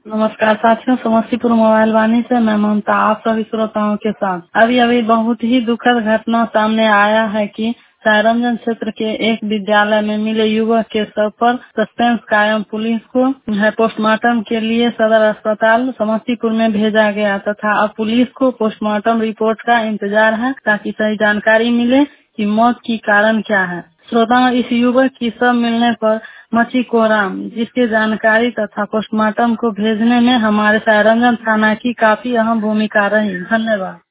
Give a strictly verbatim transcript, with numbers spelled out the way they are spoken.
नमस्कार साथियों, समस्तीपुर मोबाइल वाणी से मैं ममता आप सभी श्रोताओं के साथ। अभी अभी बहुत ही दुखद घटना सामने आया है कि सायरंजन क्षेत्र के एक विद्यालय में मिले युवक के शव पर सस्पेंस कायम। पुलिस को है पोस्टमार्टम के लिए सदर अस्पताल समस्तीपुर में भेजा गया तथा अब पुलिस को पोस्टमार्टम रिपोर्ट का इंतजार है ताकि सही जानकारी मिले कि मौत की कारण क्या है। श्रोताओं, इस युवक की शव मिलने पर मची कोहराम, जिसकी जानकारी तथा पोस्टमार्टम को भेजने में हमारे सायरंजन थाना की काफी अहम भूमिका रही। धन्यवाद।